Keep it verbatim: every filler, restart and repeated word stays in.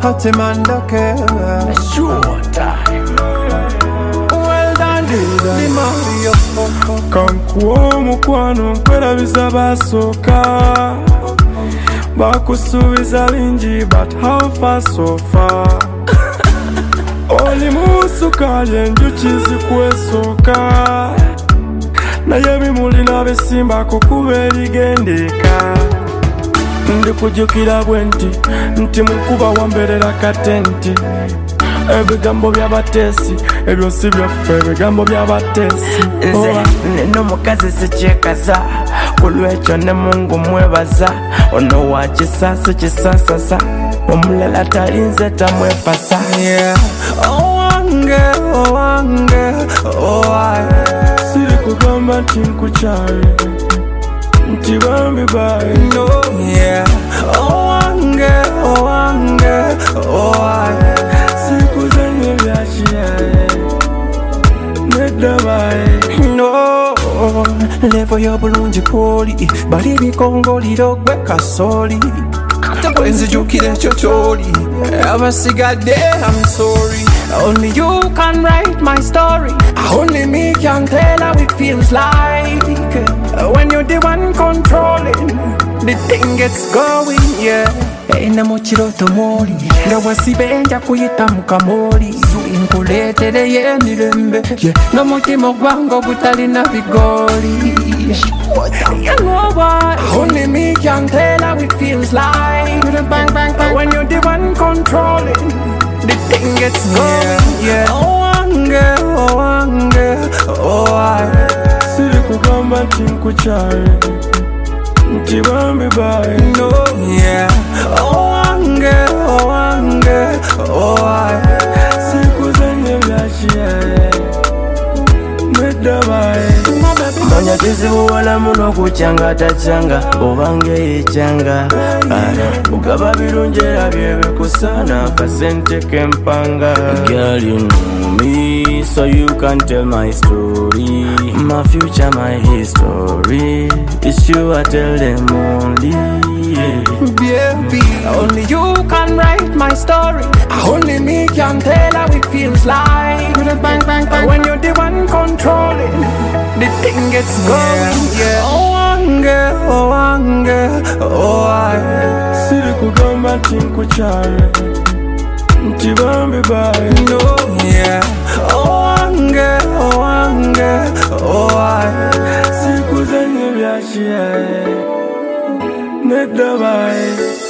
Hati Mandoke. Showtime. Well done, the Mario. Kankuwa mukwano nkwera bizabasoka bakusubiza bingi but how far so far oli musukaye enjuki zikwesoka naye bimuli n'abesimba kukuba erigendeka ndikujjukira bwe nti nti mukuba wamberera katenti ebigambo by'abateesi ebyo si byaffe ebigambo by'abateesi Nze neno mukazi sikyekaza kulwekyo ne Mungu mwebaza ono wa kisasi kisasasa omulala talinze tamwefasa. Yeah. Owange, owange, owange. siri kugamba nti nkukyaye nti bambi baye No, yeah. Owange, owange, owange. sikuzanye byakiyaye nedda baye No, levo y'obulungi kwoli bali bikongoliro gwe kasooli bwenzijukira ekyo kyoli abasigadde I'm sorry. Only you can write my story. Only me can tell how it feels like when you're the one controlling the thing gets going, yeah. Ena mukiroto moli nga wasibenja kuyita mukamoli nkuleetereye emirembe n'omutima ogwange ogutalina bigoli. You know why? Only me can tell how it feels like bang, bang, bang. When you're the one controlling the thing gets going, yeah. Owange, owange, owange. siri kugamba nti nkukyaye nti bambi baye No, yeah. Owange, owange, owange. sikuzanye byakiyaye nedda baye Manya kizibu wala muno kukyanga takyanga obange yekyanga bugaba birungi era byebikusana akasente kempanga. Girl, you know me, so you can tell my story, my future, my history. It's you I tell them only, yeah. Baby, only you can write my story. Only me can tell how it feels like bang, bang, bang. When you're the one controlling the thing gets going, yeah. Owange, owange, owange. siri kugamba nti nkukyaye nti bambi baye No, yeah. Owange, owange, owange. sikuzanye byakiyaye nedda baye